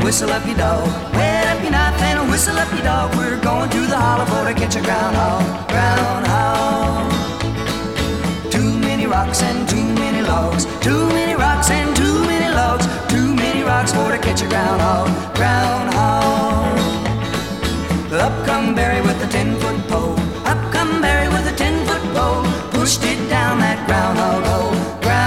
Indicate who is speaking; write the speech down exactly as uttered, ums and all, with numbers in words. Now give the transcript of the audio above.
Speaker 1: whistle up your dog. Wet up your knife and whistle up your dog. We're going to the hollow for to catch a groundhog. Groundhog. Too many rocks and too many logs. Too many rocks and too many logs. Too many rocks for to catch a groundhog. Groundhog. Up come Barry with a ten-foot pole.